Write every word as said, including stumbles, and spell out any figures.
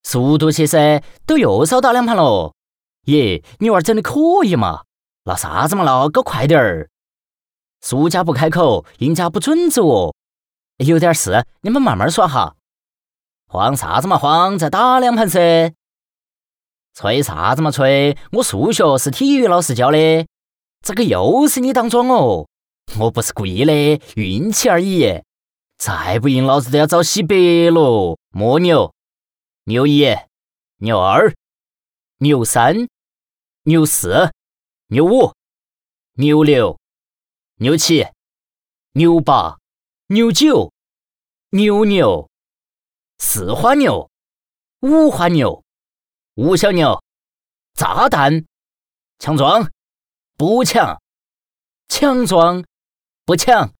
速度些噻，都又少打两盘了。耶，你娃儿整的可以嘛？闹啥子嘛闹，搞快点儿！输家不开口，赢家不准走哦。有点事，你们慢慢耍哈。慌啥子嘛慌，再打两盘噻。吹啥子嘛吹，我数学是体育老师教的。这个又是你当庄哦？我不是故意的，运气而已。再不赢，老子都要遭洗白了。摸牛，牛一，牛二，牛三，牛四，牛五，牛六，牛七，牛八，牛九，牛牛，四花牛，五花牛，五小牛，炸弹，强壮，不强，强壮，不强。